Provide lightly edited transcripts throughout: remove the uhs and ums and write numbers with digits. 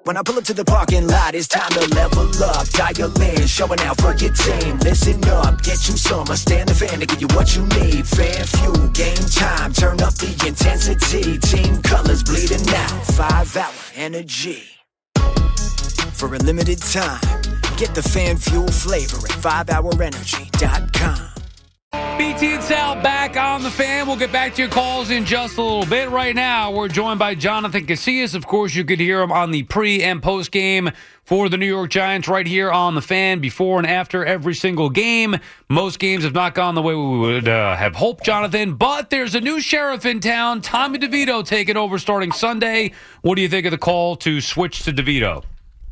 When I pull up to the parking lot, it's time to level up. Dial in, showing out for your team. Listen up, get you some. Stand the fan to give you what you need. Fan fuel, game time, turn up the intensity. Team colors bleeding out, 5-hour energy. For a limited time, get the fan fuel flavor at 5hourenergy.com. BT and Sal back on the Fan. We'll get back to your calls in just a little bit. Right now, we're joined by Jonathan Casillas. Of course, you could hear him on the pre- and post-game for the New York Giants right here on the Fan before and after every single game. Most games have not gone the way we would have hoped, Jonathan, but there's a new sheriff in town, Tommy DeVito, taking over starting Sunday. What do you think of the call to switch to DeVito?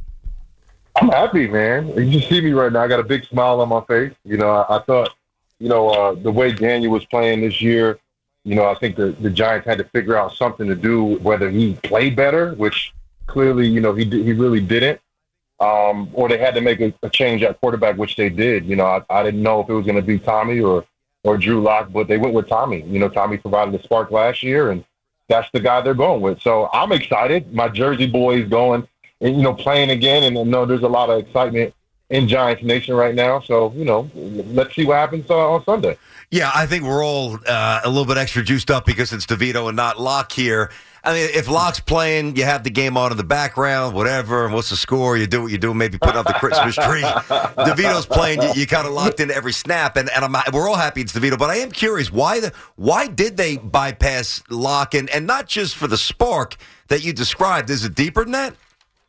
I'm happy, man. You just see me right now. I got a big smile on my face. I thought, the way Daniel was playing this year, I think the Giants had to figure out something to do, whether he played better, which clearly, he really didn't, or they had to make a change at quarterback, which they did. I didn't know if it was going to be Tommy or Drew Lock, but they went with Tommy. Tommy provided the spark last year, and that's the guy they're going with. So I'm excited. My Jersey boy is going and, playing again, and I know there's a lot of excitement in Giants Nation right now. So, let's see what happens on Sunday. Yeah, I think we're all a little bit extra juiced up because it's DeVito and not Locke here. I mean, if Locke's playing, you have the game on in the background, whatever, and what's the score? You do what you do, maybe put up the Christmas tree. DeVito's playing, you kind of locked into every snap, and we're all happy it's DeVito. But I am curious, why did they bypass Locke, and not just for the spark that you described? Is it deeper than that?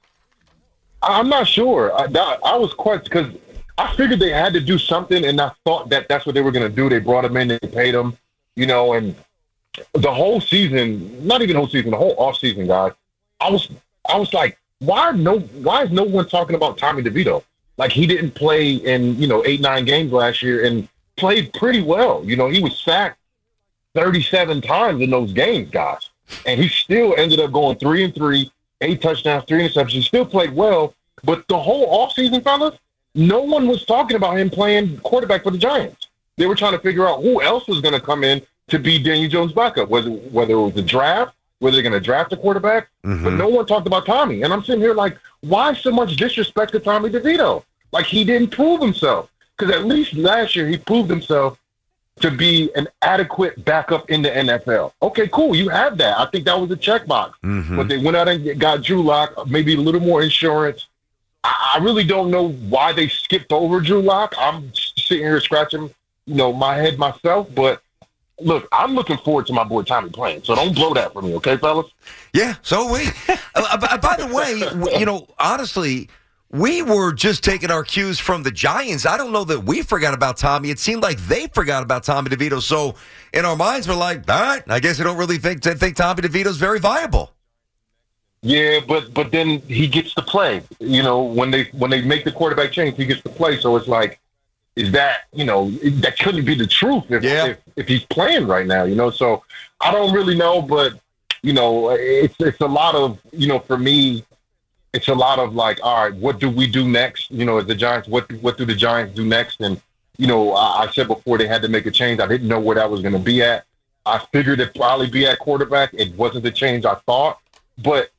I'm not sure. I was quite, because I figured they had to do something, and I thought that's what they were going to do. They brought him in, they paid him, and the whole season, not even the whole season, the whole offseason, guys, I was like, why is no one talking about Tommy DeVito? Like, he didn't play in, 8-9 games last year and played pretty well. He was sacked 37 times in those games, guys. And he still ended up going 3-3. 8 touchdowns, 3 interceptions. He still played well, but the whole offseason, fellas, no one was talking about him playing quarterback for the Giants. They were trying to figure out who else was going to come in to be Daniel Jones' backup, whether it was the draft, whether they're going to draft a quarterback, but no one talked about Tommy. And I'm sitting here like, why so much disrespect to Tommy DeVito? Like, he didn't prove himself. Because at least last year he proved himself to be an adequate backup in the NFL. Okay, cool. You have that. I think that was a checkbox. But they went out and got Drew Lock, maybe a little more insurance. I really don't know why they skipped over Drew Lock. I'm sitting here scratching, my head myself. But look, I'm looking forward to my boy Tommy playing. So don't blow that for me, okay, fellas? Yeah, so are we. By the way, honestly, we were just taking our cues from the Giants. I don't know that we forgot about Tommy. It seemed like they forgot about Tommy DeVito. So in our minds, we're like, all right, I guess I don't really think Tommy DeVito's very viable. Yeah, but then he gets to play. When they make the quarterback change, he gets to play. So it's like, is that, that couldn't be the truth if he's playing right now, So I don't really know, but, it's a lot of, for me, it's a lot of like, all right, what do we do next? As the Giants, what do the Giants do next? And, I said before they had to make a change. I didn't know where that was going to be at. I figured it'd probably be at quarterback. It wasn't the change I thought. But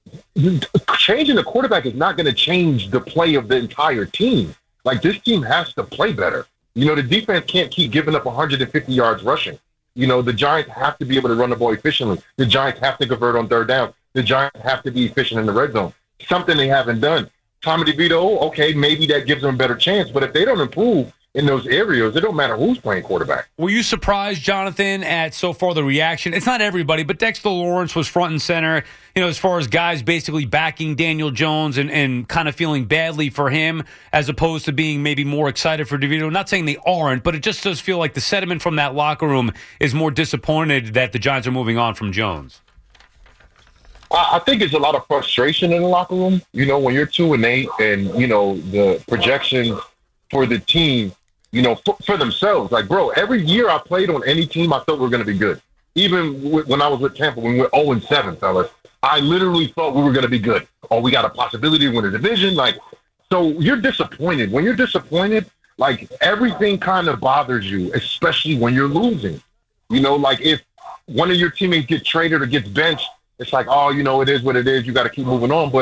changing the quarterback is not going to change the play of the entire team. Like, this team has to play better. The defense can't keep giving up 150 yards rushing. The Giants have to be able to run the ball efficiently. The Giants have to convert on third down. The Giants have to be efficient in the red zone. Something they haven't done. Tommy DeVito, okay, maybe that gives them a better chance, but if they don't improve in those areas, it don't matter who's playing quarterback. Were you surprised, Jonathan, at so far the reaction? It's not everybody, but Dexter Lawrence was front and center, as far as guys basically backing Daniel Jones and kind of feeling badly for him as opposed to being maybe more excited for DeVito. Not saying they aren't, but it just does feel like the sentiment from that locker room is more disappointed that the Giants are moving on from Jones. I think it's a lot of frustration in the locker room. When you're 2-8 and, the projection for the team, for themselves. Like, bro, every year I played on any team, I thought we were going to be good. Even when I was with Tampa, when we were 0-7, fellas, I literally thought we were going to be good. Oh, we got a possibility to win a division. Like, so you're disappointed. When you're disappointed, like, everything kind of bothers you, especially when you're losing. Like, if one of your teammates gets traded or gets benched, it's like, oh, it is what it is. You got to keep moving on. But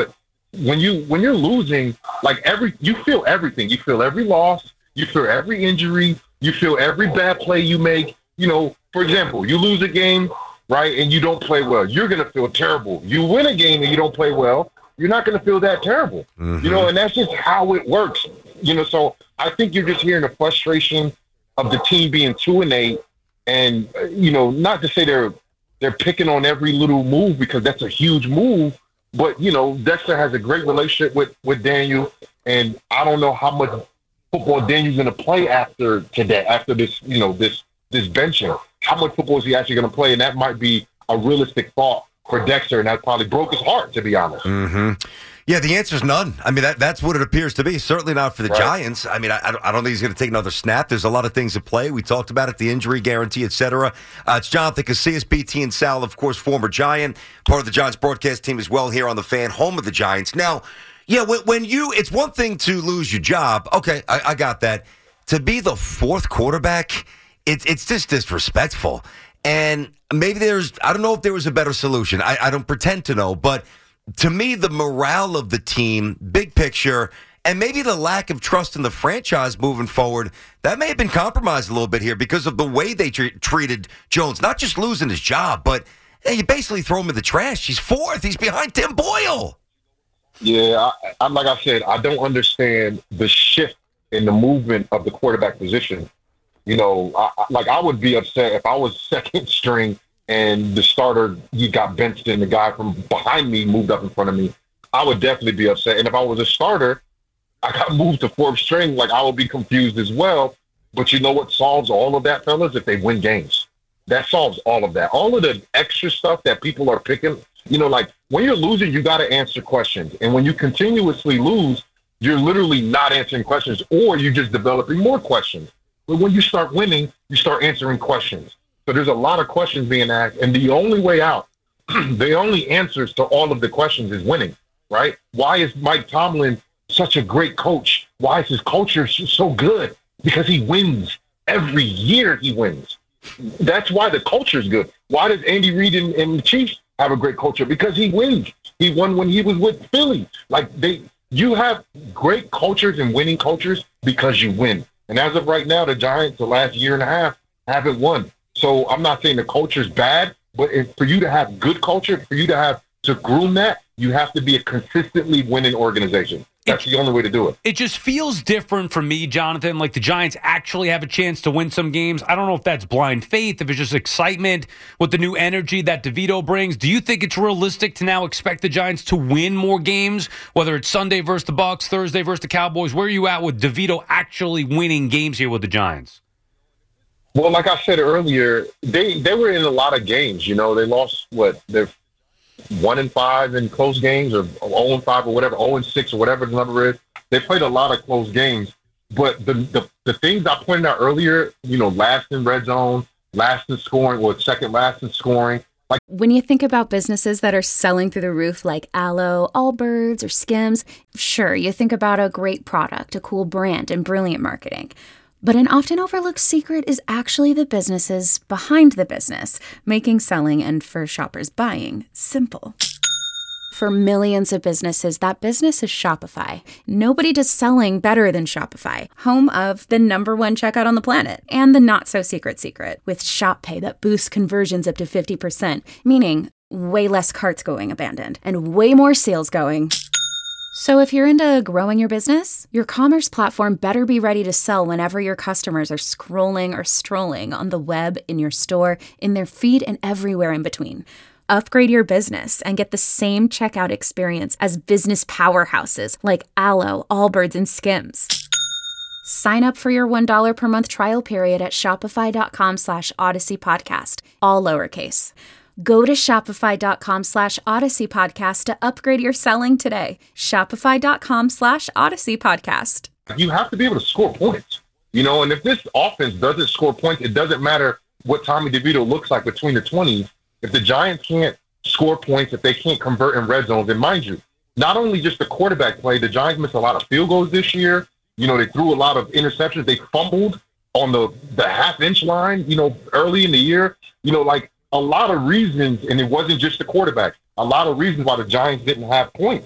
when you're losing, like you feel everything. You feel every loss. You feel every injury. You feel every bad play you make. You know, for example, you lose a game, right, and you don't play well. You're going to feel terrible. You win a game and you don't play well. You're not going to feel that terrible. Mm-hmm. You know, and that's just how it works. You know, so I think you're just hearing the frustration of the team being 2-8, and you know, not to say they're picking on every little move, because that's a huge move. But, you know, Dexter has a great relationship with Daniel, and I don't know how much football Daniel's going to play after today, after this, you know, this benching. How much football is he actually going to play? And that might be a realistic thought for Dexter, and that probably broke his heart, to be honest. Mm-hmm. Yeah, the answer is none. I mean, that's what it appears to be. Certainly not for the Giants. I mean, I don't think he's going to take another snap. There's a lot of things at play. We talked about it, the injury guarantee, et cetera. It's Jonathan Casillas, BT and Sal, of course, former Giant, part of the Giants broadcast team as well here on The Fan, home of the Giants. Now, yeah, when it's one thing to lose your job. Okay, I got that. To be the fourth quarterback, it's just disrespectful. And maybe I don't know if there was a better solution. I don't pretend to know, but to me, the morale of the team, big picture, and maybe the lack of trust in the franchise moving forward, that may have been compromised a little bit here because of the way they treated Jones. Not just losing his job, but hey, you basically throw him in the trash. He's fourth. He's behind Tim Boyle. Yeah, I like I said, I don't understand the shift in the movement of the quarterback position. You know, I would be upset if I was second string and the starter, he got benched and the guy from behind me moved up in front of me. I would definitely be upset. And if I was a starter, I got moved to fourth string, like I would be confused as well. But you know what solves all of that, fellas? If they win games. That solves all of that. All of the extra stuff that people are picking, you know, like when you're losing, you got to answer questions. And when you continuously lose, you're literally not answering questions, or you're just developing more questions. But when you start winning, you start answering questions. So there's a lot of questions being asked, and the only way out, the only answers to all of the questions is winning, right? Why is Mike Tomlin such a great coach? Why is his culture so good? Because he wins. Every year he wins. That's why the culture is good. Why does Andy Reid and the Chiefs have a great culture? Because he wins. He won when he was with Philly. You have great cultures and winning cultures because you win. And as of right now, the Giants, the last year and a half, haven't won. So I'm not saying the culture is bad, but for you to have good culture, for you to groom that, you have to be a consistently winning organization. That's the only way to do it. It just feels different for me, Jonathan, like the Giants actually have a chance to win some games. I don't know if that's blind faith, if it's just excitement with the new energy that DeVito brings. Do you think it's realistic to now expect the Giants to win more games, whether it's Sunday versus the Bucs, Thursday versus the Cowboys? Where are you at with DeVito actually winning games here with the Giants? Well, like I said earlier, they were in a lot of games. You know, they lost they're 1-5 in close games, or 0-5 or whatever, 0-6 or whatever the number is. They played a lot of close games. But the things I pointed out earlier, you know, last in red zone, last in scoring, or second last in scoring. When you think about businesses that are selling through the roof like Aloe, Allbirds, or Skims, sure, you think about a great product, a cool brand, and brilliant marketing. But an often overlooked secret is actually the businesses behind the business, making selling and for shoppers buying simple. For millions of businesses, that business is Shopify. Nobody does selling better than Shopify, home of the #1 checkout on the planet and the not-so-secret secret with Shop Pay that boosts conversions up to 50%, meaning way less carts going abandoned and way more sales going. So if you're into growing your business, your commerce platform better be ready to sell whenever your customers are scrolling or strolling on the web, in your store, in their feed, and everywhere in between. Upgrade your business and get the same checkout experience as business powerhouses like Aloe, Allbirds, and Skims. Sign up for your $1 per month trial period at shopify.com/Odyssey Podcast, all lowercase. Go to shopify.com/Odyssey Podcast to upgrade your selling today. Shopify.com/Odyssey Podcast. You have to be able to score points, you know, and if this offense doesn't score points, it doesn't matter what Tommy DeVito looks like between the 20s. If the Giants can't score points, if they can't convert in red zones, and mind you, not only just the quarterback play, the Giants missed a lot of field goals this year. You know, they threw a lot of interceptions. They fumbled on the half-inch line, you know, early in the year. You know, like, a lot of reasons, and it wasn't just the quarterback, a lot of reasons why the Giants didn't have points.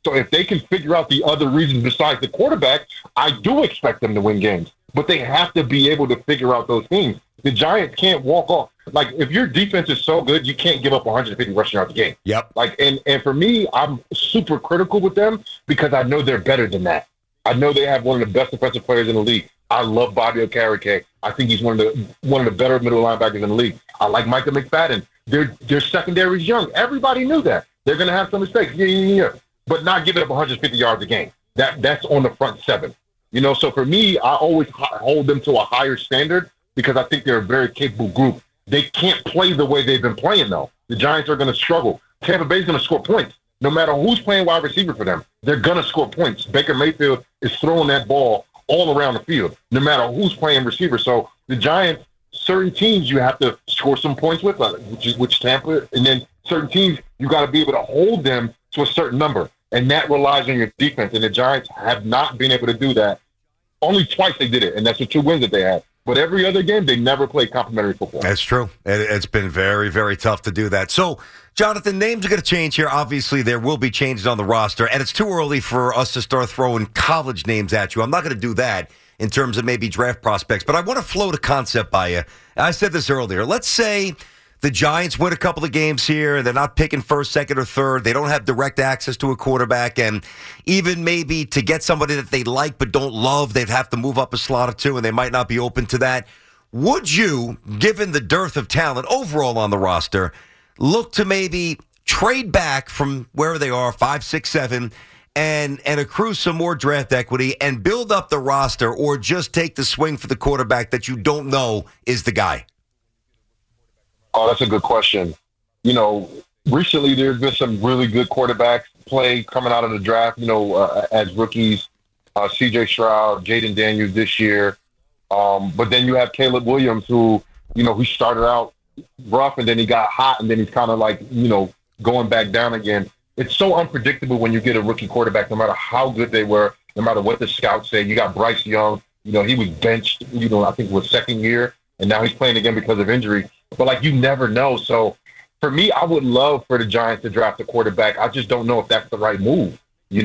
So if they can figure out the other reasons besides the quarterback, I do expect them to win games. But they have to be able to figure out those things. The Giants can't walk off. Like, if your defense is so good, you can't give up 150 rushing yards a game. Yep. Like, and for me, I'm super critical with them because I know they're better than that. I know they have one of the best defensive players in the league. I love Bobby Okereke. I think he's one of the better middle linebackers in the league. I like Micah McFadden. Their secondary is young. Everybody knew that. They're going to have some mistakes. Yeah. But not giving up 150 yards a game. That's on the front seven. So for me, I always hold them to a higher standard because I think they're a very capable group. They can't play the way they've been playing, though. The Giants are going to struggle. Tampa Bay's going to score points. No matter who's playing wide receiver for them, they're going to score points. Baker Mayfield is throwing that ball all around the field, no matter who's playing receiver. So the Giants, certain teams you have to score some points with, which Tampa, and then certain teams you got to be able to hold them to a certain number, and that relies on your defense. And the Giants have not been able to do that. Only twice they did it, and that's the 2 wins that they had. But every other game, they never played complimentary football. That's true. It's been very, very tough to do that. So, Jonathan, names are going to change here. Obviously, there will be changes on the roster, and it's too early for us to start throwing college names at you. I'm not going to do that in terms of maybe draft prospects, but I want to float a concept by you. I said this earlier. Let's say the Giants win a couple of games here. They're not picking first, second, or third. They don't have direct access to a quarterback. And even maybe to get somebody that they like but don't love, they'd have to move up a slot or two, and they might not be open to that. Would you, given the dearth of talent overall on the roster, look to maybe trade back from where they are, 5, 6, 7, and accrue some more draft equity and build up the roster, or just take the swing for the quarterback that you don't know is the guy? Oh, that's a good question. Recently there's been some really good quarterbacks play coming out of the draft, as rookies, C.J. Stroud, Jaden Daniels this year. But then you have Caleb Williams, who, he started out rough and then he got hot and then he's kind of like, going back down again. It's so unpredictable when you get a rookie quarterback, no matter how good they were, no matter what the scouts say. You got Bryce Young, he was benched, I think it was second year, and now he's playing again because of injury. But, you never know. So, for me, I would love for the Giants to draft a quarterback. I just don't know if that's the right move.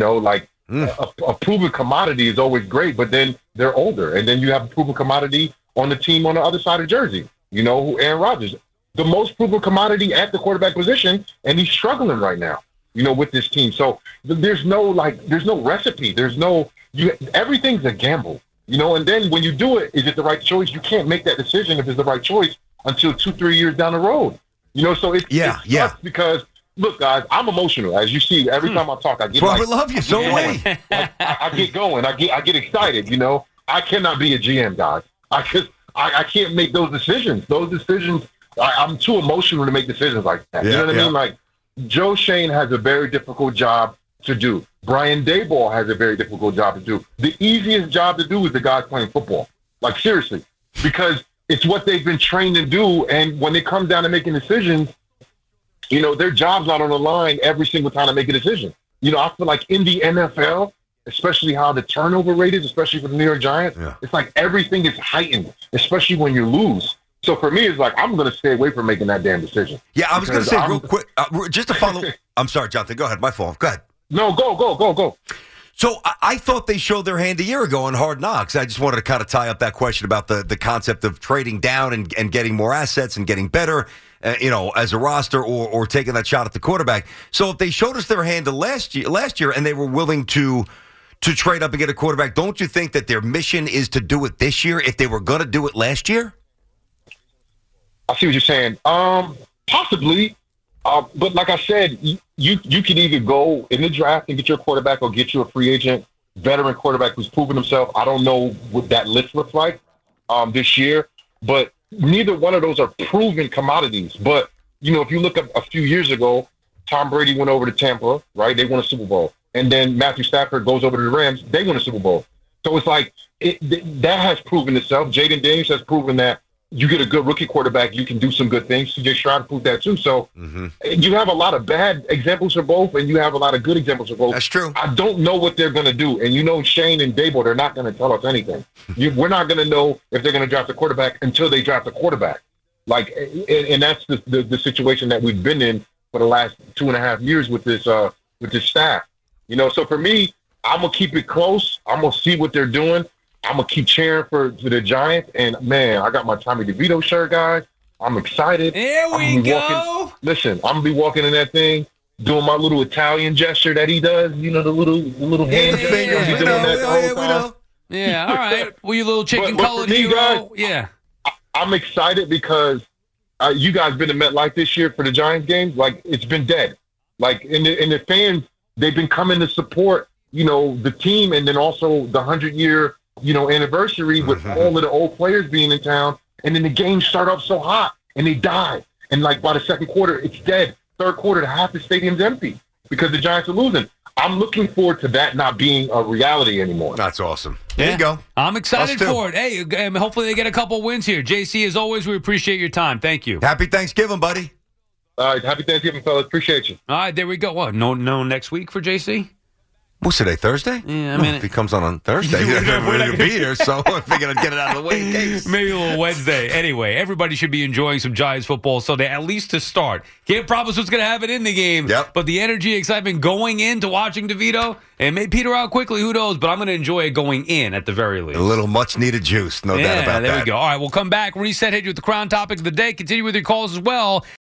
A proven commodity is always great, but then they're older. And then you have a proven commodity on the team on the other side of Jersey, Aaron Rodgers. The most proven commodity at the quarterback position, and he's struggling right now, with this team. So, there's no recipe. Everything's a gamble, and then when you do it, is it the right choice? You can't make that decision if it's the right choice until 2-3 years down the road. So it's tough because, look, guys, I'm emotional. As you see, every time I talk, I get I love you. So way. I get going. I get excited. I cannot be a GM, guys. I can't make those decisions. Those decisions, I'm too emotional to make decisions like that. You know what I mean? Like, Joe Schoen has a very difficult job to do. Brian Daboll has a very difficult job to do. The easiest job to do is the guys playing football. Like, seriously, because it's what they've been trained to do, and when it comes down to making decisions, their job's not on the line every single time they make a decision. I feel like in the NFL, especially how the turnover rate is, especially for the New York Giants, it's like everything is heightened, especially when you lose. So for me, it's like I'm going to stay away from making that damn decision. Yeah, I was going to say real quick, just to follow. I'm sorry, Jonathan. Go ahead. My fault. Go ahead. No, go. So I thought they showed their hand a year ago on Hard Knocks. I just wanted to kind of tie up that question about the concept of trading down and getting more assets and getting better, as a roster or taking that shot at the quarterback. So if they showed us their hand last year and they were willing to trade up and get a quarterback, don't you think that their mission is to do it this year if they were going to do it last year? I see what you're saying. Possibly. But like I said, you can either go in the draft and get your quarterback or get you a free agent veteran quarterback who's proven himself. I don't know what that list looks like this year, but neither one of those are proven commodities. But, if you look at a few years ago, Tom Brady went over to Tampa, right? They won a Super Bowl. And then Matthew Stafford goes over to the Rams. They won a Super Bowl. So it's like that has proven itself. Jaden Daniels has proven that you get a good rookie quarterback, you can do some good things. C.J. Stroud proved that too. So you have a lot of bad examples for both, and you have a lot of good examples for both. That's true. I don't know what they're going to do. And Shane and Daboll, they're not going to tell us anything. We're not going to know if they're going to draft a quarterback until they draft a quarterback. Like, and that's the situation that we've been in for the last 2.5 years with this staff. You know, so for me, I'm going to keep it close. I'm going to see what they're doing. I'm going to keep cheering for the Giants. And, man, I got my Tommy DeVito shirt, guys. I'm excited. There we go. Listen, I'm going to be walking in that thing, doing my little Italian gesture that he does. You know, the little hand fingers. He's doing that the whole time. Yeah, all right. Well, you little chicken-colored hero. Guys, yeah. I'm excited because you guys been to MetLife this year for the Giants games. Like, it's been dead. Like, and the fans, they've been coming to support, you know, the team, and then also the 100-year, you know, anniversary with all of the old players being in town. And then the games start off so hot, and they die. And, like, by the second quarter, it's dead. Third quarter, half the stadium's empty because the Giants are losing. I'm looking forward to that not being a reality anymore. That's awesome. There you go. I'm excited for it. Hey, hopefully they get a couple wins here. JC, as always, we appreciate your time. Thank you. Happy Thanksgiving, buddy. All right, happy Thanksgiving, fellas. Appreciate you. All right, there we go. What? No next week for JC? What's today, Thursday? Yeah, I mean, if he comes on Thursday, he's not going to be here, so I figured I'd get it out of the way in case. Maybe a little Wednesday. Anyway, everybody should be enjoying some Giants football Sunday, at least to start. Can't promise what's going to happen in the game, but the energy, excitement going into watching DeVito, it may peter out quickly, who knows, but I'm going to enjoy it going in at the very least. A little much-needed juice, no doubt about that. Yeah, there we go. All right, we'll come back, reset, hit you with the crown topic of the day, continue with your calls as well.